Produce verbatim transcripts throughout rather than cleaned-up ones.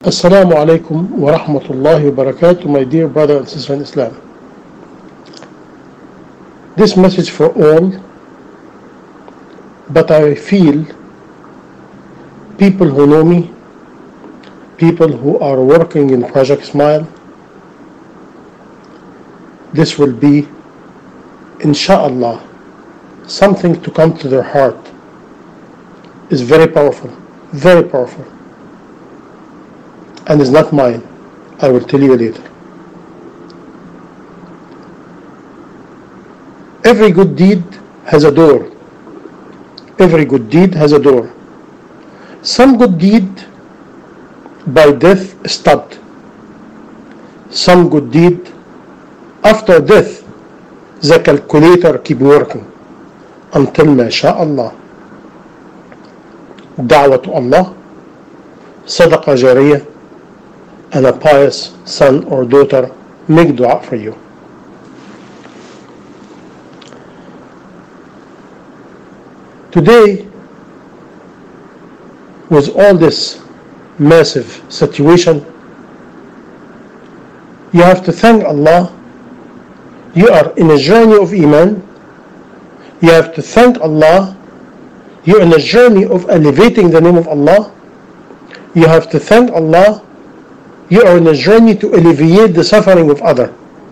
Assalamu alaikum wa rahmatullahi wa barakatuh, my dear brother and sister in Islam. This message for all, but I feel people who know me, people who are working in Project Smile, this will be, inshallah, something to come to their heart. It's very powerful, very powerful. And it's not mine. I will tell you later. Every good deed has a door. Every good deed has a door. Some good deed by death stopped. Some good deed after death, the calculator keep working until MashaAllah. Da'wah to Allah, sadaqah jariyah, and a pious son or daughter make dua for you. Today, with all this massive situation, you have to thank Allah. You are in a journey of Iman. You have to thank Allah. You're in a journey of elevating the name of Allah. You have to thank Allah. You are in a journey to alleviate the suffering of others.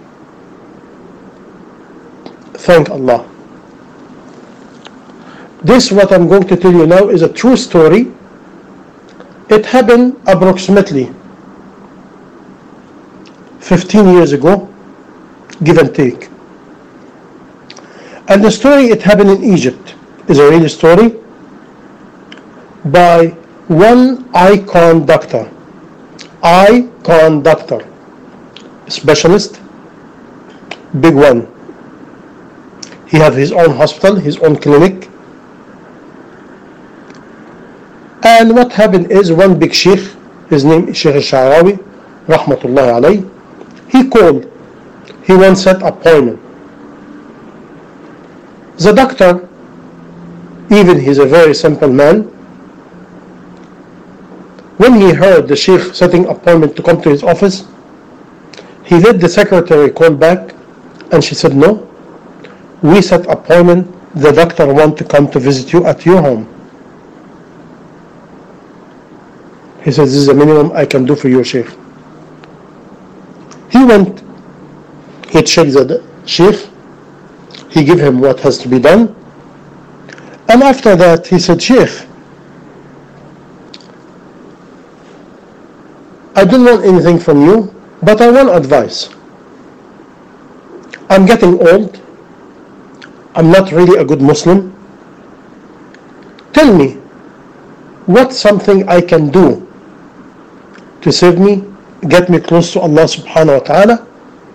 Thank Allah. This, what I'm going to tell you now, is a true story. It happened approximately fifteen years ago, give and take. And the story, it happened in Egypt, is a real story by one icon doctor. Eye conductor, specialist, big one. He had his own hospital, his own clinic. And what happened is, one big sheikh, his name is Sheikh Al-Sha'rawi, rahmatullahi alayhi, he called, he wants set appointment. The doctor, even he's a very simple man, when he heard the sheikh setting appointment to come to his office, he let the secretary call back, and she said, no, we set appointment, the doctor want to come to visit you at your home. He said, this is the minimum I can do for you, sheikh. He went, he checked the sheikh, he gave him what has to be done, and after that he said, sheikh, I don't want anything from you, but I want advice. I'm getting old. I'm not really a good Muslim. Tell me, what's something I can do to save me, get me close to Allah subhanahu wa ta'ala,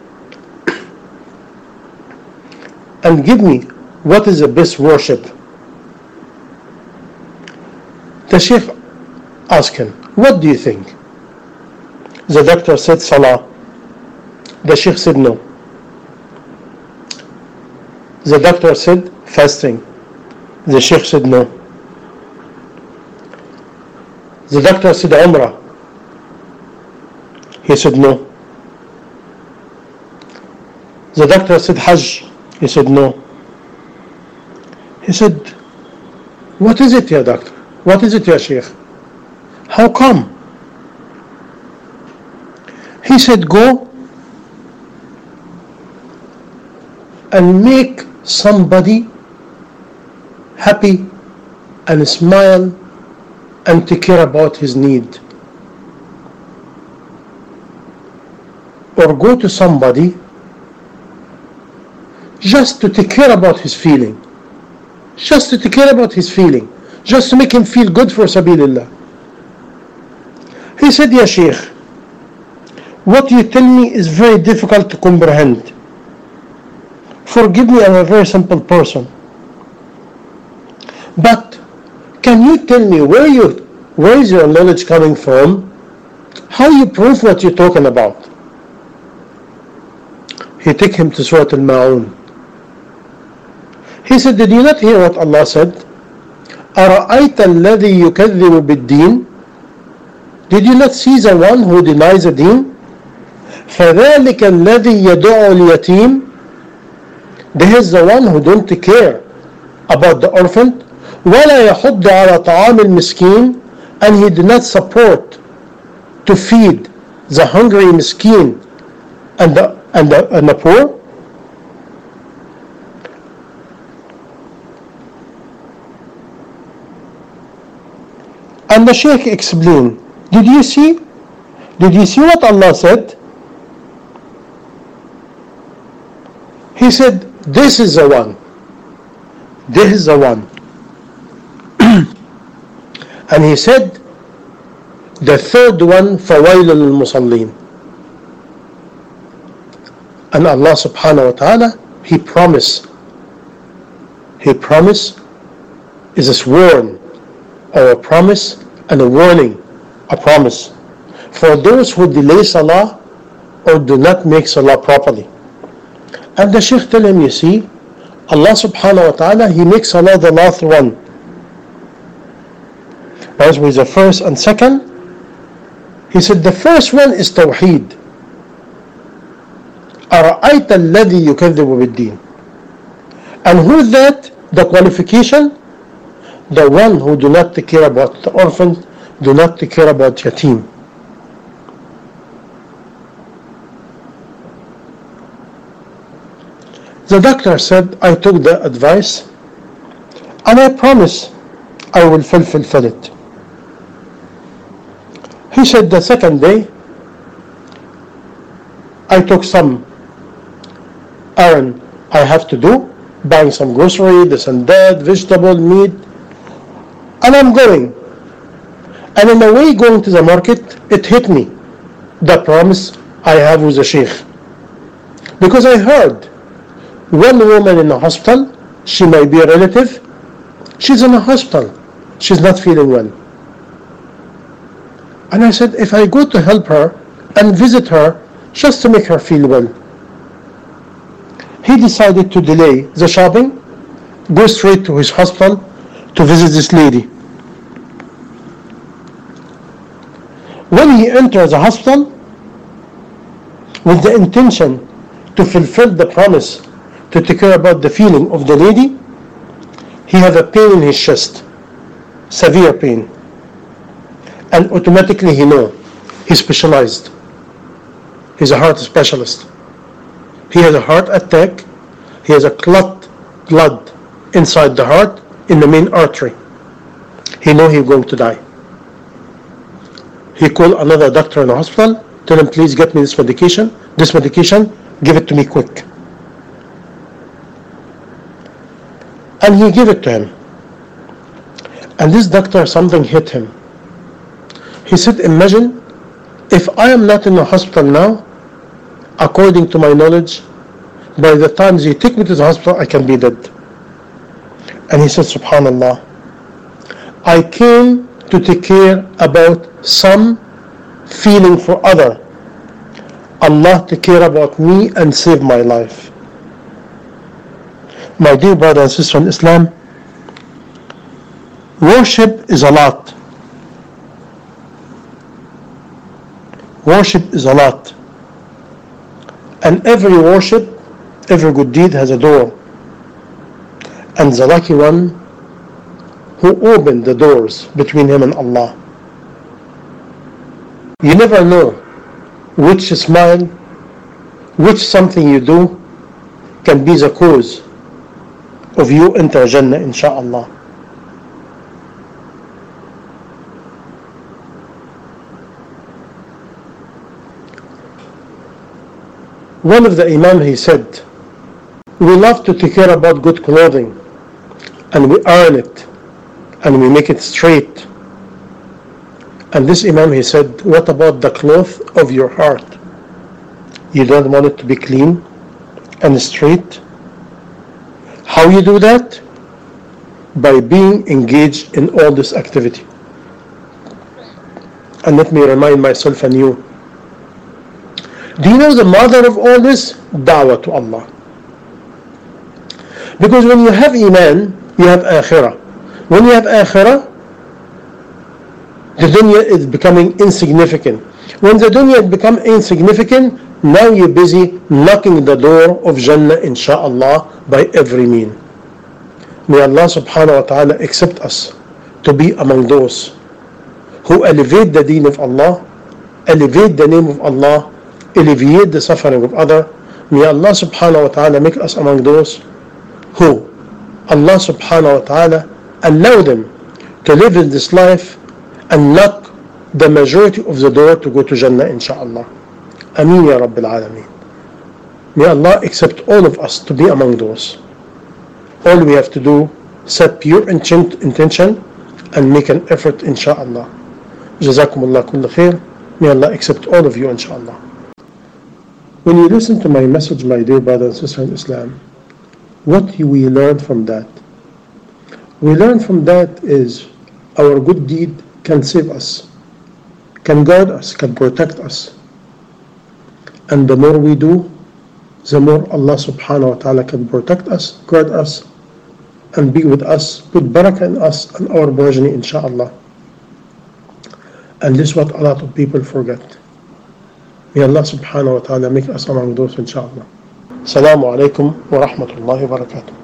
and give me what is the best worship. The sheikh asked him, what do you think? The doctor said Salah. The sheikh said no. The doctor said fasting. The sheikh said no. The doctor said Umrah. He said no. The doctor said Hajj. He said no. He said, what is it, ya doctor? What is it, ya sheikh? How come? He said, go and make somebody happy and smile and take care about his need. Or go to somebody just to take care about his feeling. Just to take care about his feeling. Just to make him feel good for Sabilillah. He said, Ya Sheikh, what you tell me is very difficult to comprehend. Forgive me, I'm a very simple person. But can you tell me where you, where is your knowledge coming from? How you prove what you're talking about? He took him to Surah Al-Ma'un. He said, did you not hear what Allah said? أَرَأَيْتَ الَّذِي يُكَذِّبُ بِالدِّينِ Did you not see the one who denies the deen? فَذَلِكَ الَّذِي يَدُعُ الْيَتِيمِ. This is the one who don't care about the orphan. وَلَا يَحُضُّ عَلَى طَعَامِ الْمِسْكِينِ. And he did not support to feed the hungry miskin and the, and the, and the poor. And the Shaykh explained, did you see? Did you see what Allah said? He said, this is the one. This is the one. And he said, the third one, فَوَيْلٌ لِلْمُصَلِّينَ. And Allah subhanahu wa ta'ala, He promised, He promised is a sworn, or a promise and a warning, a promise for those who delay salah or do not make salah properly. And the Shaykh tell him, you see, Allah subhanahu wa ta'ala, He makes salah the last one. As with the first and second, He said the first one is Tawheed. أَرَأَيْتَ الَّذِي يُكَذِّبُ بِالدِّينِ. And who is that? The qualification? The one who do not take care about the orphan, do not take care about yatim. The doctor said, I took the advice and I promise I will fulfill it. He said the second day, I took some errand I have to do, buying some grocery, this and that, vegetable, meat, and I'm going. And in the way going to the market, it hit me, the promise I have with the Sheikh. Because I heard one woman in the hospital, she might be a relative, she's in a hospital, she's not feeling well. And I said, if I go to help her and visit her just to make her feel well. He decided to delay the shopping, go straight to his hospital to visit this lady. When he enters the hospital with the intention to fulfill the promise to take care about the feeling of the lady, he had a pain in his chest, severe pain. And automatically he know he's specialized. He's a heart specialist. He has a heart attack. He has a clot blood inside the heart in the main artery. He know he's going to die. He called another doctor in the hospital, tell him, please get me this medication, this medication, give it to me quick. And he gave it to him. And this doctor, something hit him. He said, imagine if I am not in the hospital now, according to my knowledge, by the time they take me to the hospital, I can be dead. And he said, subhanallah, I came to take care about some feeling for other. Allah take care about me and save my life. My dear brother and sister in Islam, worship is a lot. Worship is a lot. And every worship, every good deed has a door. And the lucky one who opened the doors between him and Allah. You never know which smile, which something you do can be the cause of you enter Jannah, insha'Allah. One of the Imam, he said, we love to take care about good clothing, and we earn it, and we make it straight. And this Imam, he said, what about the cloth of your heart? You don't want it to be clean and straight? How you do that? By being engaged in all this activity. And let me remind myself and you. Do you know the mother of all this? Da'wah to Allah. Because when you have Iman, you have Akhirah. When you have Akhirah, The dunya is becoming insignificant. When the dunya become insignificant, now you're busy knocking the door of Jannah, insha'Allah, by every mean. May Allah subhanahu wa ta'ala accept us to be among those who elevate the deen of Allah, elevate the name of Allah, alleviate the suffering of others. May Allah subhanahu wa ta'ala make us among those who Allah subhanahu wa ta'ala allow them to live in this life and knock the majority of the door to go to Jannah, insha'Allah. Ameen ya Rabbil Alameen. May Allah accept all of us to be among those. All we have to do, set pure intention and make an effort, insha'Allah. Jazakumullah kulla khair. May Allah accept all of you, insha'Allah. When you listen to my message, my dear brother and sister in Islam, what do we learn from that? We learn from that is our good deed can save us, can guard us, can protect us. And the more we do, the more Allah subhanahu wa ta'ala can protect us, guard us, and be with us, put barakah in us and our progeny, insha'Allah. And this is what a lot of people forget. May Allah subhanahu wa ta'ala make us among those, insha'Allah. Assalamu alaikum wa rahmatullahi wa barakatuh.